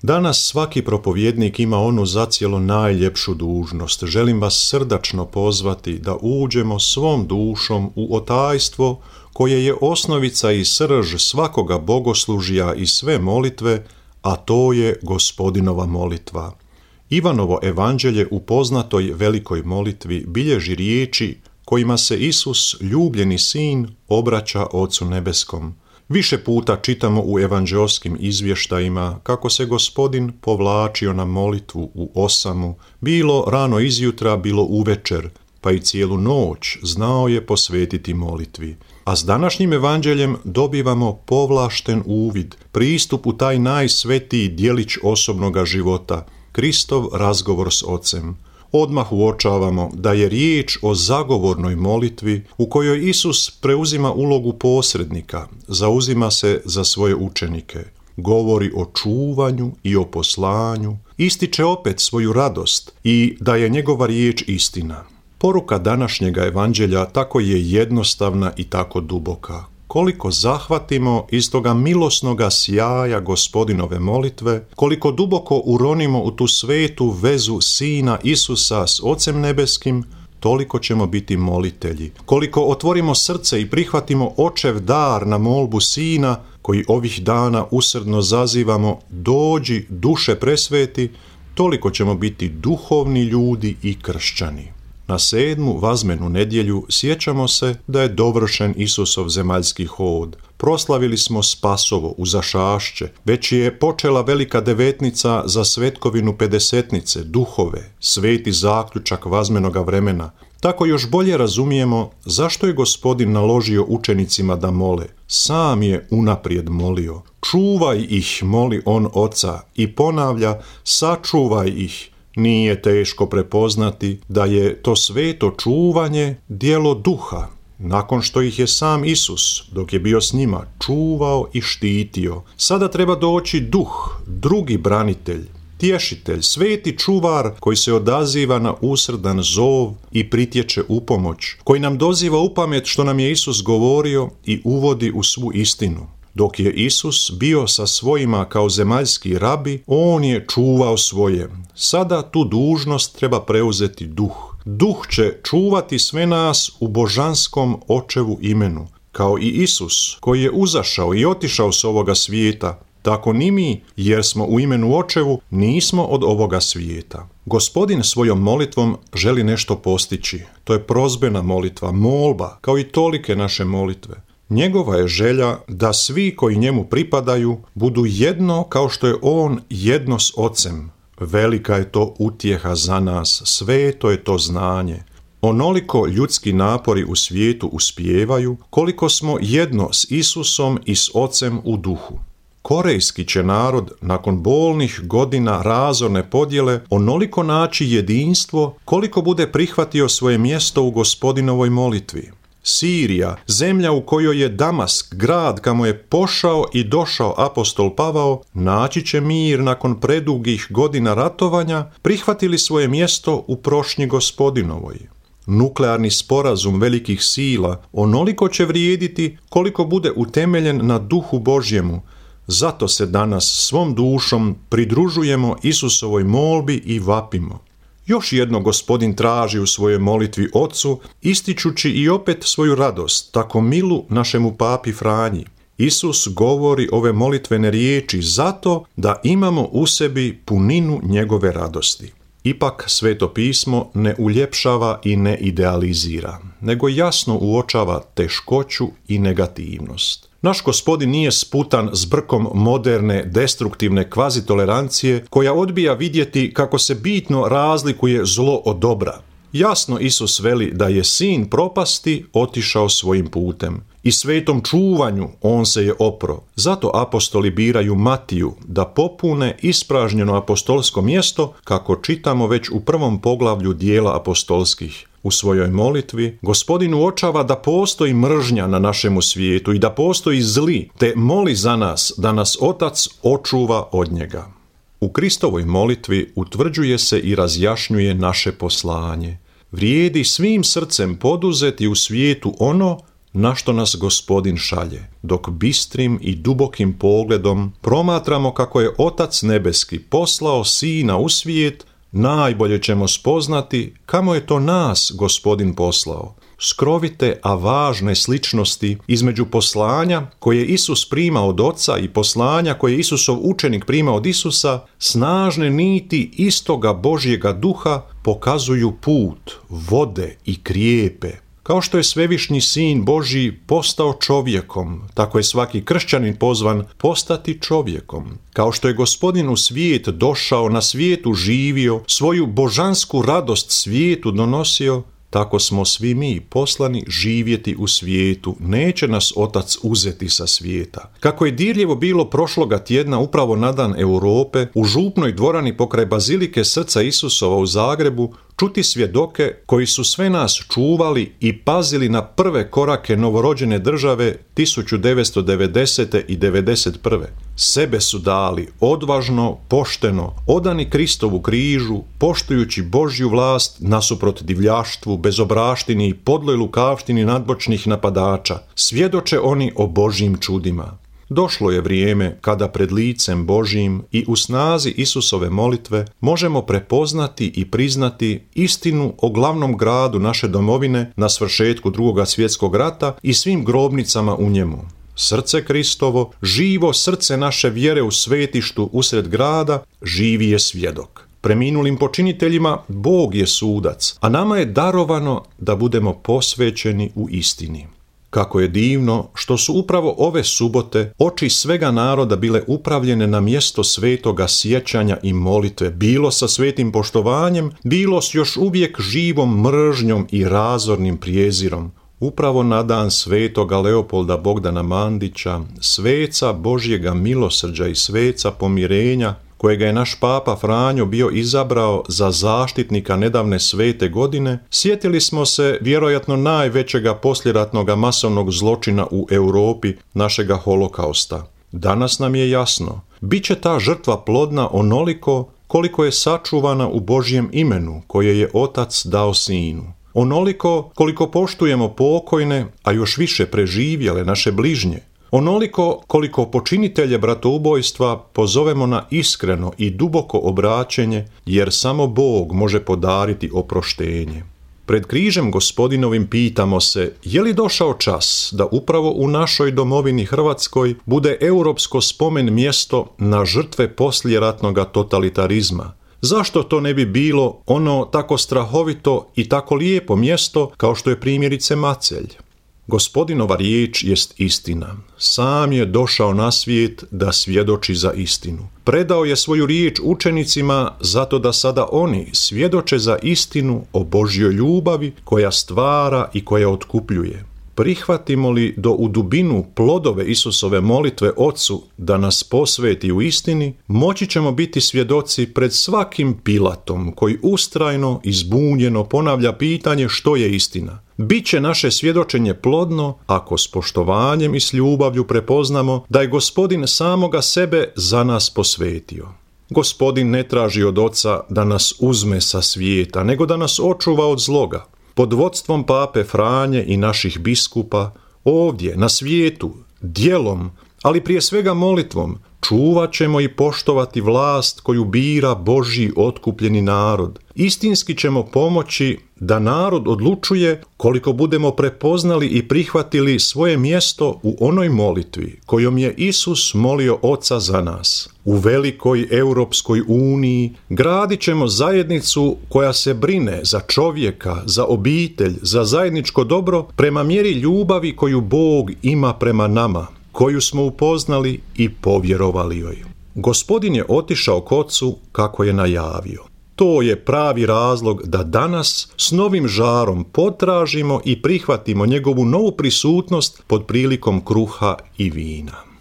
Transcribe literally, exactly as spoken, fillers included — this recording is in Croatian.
Danas svaki propovjednik ima onu zacijelo najljepšu dužnost. Želim vas srdačno pozvati da uđemo svom dušom u otajstvo koje je osnovica i srž svakoga bogoslužja i sve molitve, a to je Gospodinova molitva. Ivanovo evanđelje u poznatoj velikoj molitvi bilježi riječi kojima se Isus, ljubljeni sin, obraća Ocu nebeskom. Više puta čitamo u evanđeoskim izvještajima kako se Gospodin povlačio na molitvu u osamu, bilo rano izjutra, bilo uvečer, pa i cijelu noć znao je posvetiti molitvi. A s današnjim evanđeljem dobivamo povlašten uvid, pristup u taj najsvetiji djelić osobnoga života, Kristov razgovor s Ocem. Odmah uočavamo da je riječ o zagovornoj molitvi u kojoj Isus preuzima ulogu posrednika, zauzima se za svoje učenike, govori o čuvanju i o poslanju, ističe opet svoju radost i da je njegova riječ istina. Poruka današnjega evanđelja tako je jednostavna i tako duboka. Koliko zahvatimo iz toga milosnoga sjaja Gospodinove molitve, koliko duboko uronimo u tu svetu vezu Sina Isusa s Ocem nebeskim, toliko ćemo biti molitelji. Koliko otvorimo srce i prihvatimo Očev dar na molbu Sina, koji ovih dana usrdno zazivamo dođi duše presveti, toliko ćemo biti duhovni ljudi i kršćani. Na sedmu vazmenu nedjelju sjećamo se da je dovršen Isusov zemaljski hod. Proslavili smo Spasovo uzašašće, već je počela velika devetnica za svetkovinu pedesetnice, duhove, sveti zaključak vazmenoga vremena. Tako još bolje razumijemo zašto je Gospodin naložio učenicima da mole. Sam je unaprijed molio. Čuvaj ih, moli on Oca, i ponavlja, sačuvaj ih. Nije teško prepoznati da je to sveto čuvanje djelo duha, nakon što ih je sam Isus, dok je bio s njima, čuvao i štitio. Sada treba doći duh, drugi branitelj, tješitelj, sveti čuvar koji se odaziva na usrdan zov i pritječe u pomoć, koji nam doziva u pamet što nam je Isus govorio i uvodi u svu istinu. Dok je Isus bio sa svojima kao zemaljski rabi, on je čuvao svoje. Sada tu dužnost treba preuzeti duh. Duh će čuvati sve nas u božanskom Očevu imenu. Kao i Isus, koji je uzašao i otišao s ovoga svijeta, tako ni mi, jer smo u imenu Očevu, nismo od ovoga svijeta. Gospodin svojom molitvom želi nešto postići. To je prozbena molitva, molba, kao i tolike naše molitve. Njegova je želja da svi koji njemu pripadaju budu jedno kao što je on jedno s Ocem. Velika je to utjeha za nas, sveto je to znanje. Onoliko ljudski napori u svijetu uspijevaju, koliko smo jedno s Isusom i s Ocem u duhu. Korejski će narod nakon bolnih godina razorne podjele onoliko naći jedinstvo koliko bude prihvatio svoje mjesto u Gospodinovoj molitvi. Sirija, zemlja u kojoj je Damask, grad kamo je pošao i došao apostol Pavao, naći će mir nakon predugih godina ratovanja, prihvatili svoje mjesto u prošnji Gospodinovoj. Nuklearni sporazum velikih sila onoliko će vrijediti koliko bude utemeljen na duhu Božjemu. Zato se danas svom dušom pridružujemo Isusovoj molbi i vapimo. Još jedno Gospodin traži u svojoj molitvi Ocu, ističući i opet svoju radost, tako milu našemu papi Franji. Isus govori ove molitvene riječi zato da imamo u sebi puninu njegove radosti. Ipak Sveto pismo ne uljepšava i ne idealizira, nego jasno uočava teškoću i negativnost. Naš Gospodin nije sputan s brkom moderne, destruktivne kvazitolerancije koja odbija vidjeti kako se bitno razlikuje zlo od dobra. Jasno Isus veli da je sin propasti otišao svojim putem. I svetom čuvanju on se je opro. Zato apostoli biraju Matiju da popune ispražnjeno apostolsko mjesto, kako čitamo već u prvom poglavlju dijela apostolskih. U svojoj molitvi Gospodin uočava da postoji mržnja na našemu svijetu i da postoji zli, te moli za nas da nas Otac očuva od njega. U Kristovoj molitvi utvrđuje se i razjašnjuje naše poslanje. Vrijedi svim srcem poduzeti u svijetu ono na što nas Gospodin šalje, dok bistrim i dubokim pogledom promatramo kako je Otac nebeski poslao Sina u svijet, najbolje ćemo spoznati kamo je to nas Gospodin poslao. Skrovite, a važne sličnosti između poslanja koje Isus prima od Oca i poslanja koje Isusov učenik prima od Isusa, snažne niti istoga Božjega duha pokazuju put, vode i krijepe. Kao što je svevišnji Sin Božji postao čovjekom, tako je svaki kršćanin pozvan postati čovjekom. Kao što je Gospodin u svijet došao, na svijetu živio, svoju božansku radost svijetu donosio, tako smo svi mi poslani živjeti u svijetu, neće nas Otac uzeti sa svijeta. Kako je dirljivo bilo prošloga tjedna upravo na dan Europe, u župnoj dvorani pokraj Bazilike Srca Isusova u Zagrebu, čuti svjedoke koji su sve nas čuvali i pazili na prve korake novorođene države tisuću devetsto devedesete i devedeset prve. Sebe su dali odvažno, pošteno, odani Kristovu križu, poštujući Božju vlast nasuprot divljaštvu, bezobraštini i podloj lukavštini nadbočnih napadača. Svjedoče oni o Božjim čudima. Došlo je vrijeme kada pred licem Božjim i u snazi Isusove molitve možemo prepoznati i priznati istinu o glavnom gradu naše domovine na svršetku Drugoga svjetskog rata i svim grobnicama u njemu. Srce Kristovo, živo srce naše vjere u svetištu usred grada, živi je svjedok. Preminulim počiniteljima Bog je sudac, a nama je darovano da budemo posvećeni u istini. Kako je divno što su upravo ove subote oči svega naroda bile upravljene na mjesto svetoga sjećanja i molitve, bilo sa svetim poštovanjem, bilo s još uvijek živom mržnjom i razornim prijezirom. Upravo na dan svetoga Leopolda Bogdana Mandića, sveca Božjega milosrđa i sveca pomirenja, kojega je naš papa Franjo bio izabrao za zaštitnika nedavne svete godine, sjetili smo se vjerojatno najvećega poslijeratnoga masovnog zločina u Europi, našega holokausta. Danas nam je jasno, bit će ta žrtva plodna onoliko koliko je sačuvana u Božjem imenu koje je Otac dao Sinu. Onoliko koliko poštujemo pokojne, a još više preživjele naše bližnje. Onoliko koliko počinitelje bratoubojstva pozovemo na iskreno i duboko obraćenje, jer samo Bog može podariti oproštenje. Pred križem Gospodinovim pitamo se, je li došao čas da upravo u našoj domovini Hrvatskoj bude europsko spomen mjesto na žrtve poslijeratnoga totalitarizma? Zašto to ne bi bilo ono tako strahovito i tako lijepo mjesto kao što je primjerice Macelj? Gospodinova riječ jest istina. Sam je došao na svijet da svjedoči za istinu. Predao je svoju riječ učenicima zato da sada oni svjedoče za istinu o Božjoj ljubavi koja stvara i koja otkupljuje. Prihvatimo li do u dubinu plodove Isusove molitve Ocu da nas posveti u istini, moći ćemo biti svjedoci pred svakim Pilatom koji ustrajno i zbunjeno ponavlja pitanje što je istina. Biće naše svjedočenje plodno ako s poštovanjem i s ljubavlju prepoznamo da je Gospodin samoga sebe za nas posvetio. Gospodin ne traži od Oca da nas uzme sa svijeta, nego da nas očuva od zloga. Pod vodstvom pape Franje i naših biskupa, ovdje, na svijetu, djelom, ali prije svega molitvom, čuvat ćemo i poštovati vlast koju bira Božji otkupljeni narod. Istinski ćemo pomoći da narod odlučuje koliko budemo prepoznali i prihvatili svoje mjesto u onoj molitvi kojom je Isus molio Oca za nas. U velikoj Europskoj uniji gradit ćemo zajednicu koja se brine za čovjeka, za obitelj, za zajedničko dobro prema mjeri ljubavi koju Bog ima prema nama, koju smo upoznali i povjerovali joj. Gospodin je otišao k Ocu kako je najavio. To je pravi razlog da danas s novim žarom potražimo i prihvatimo njegovu novu prisutnost pod prilikom kruha i vina.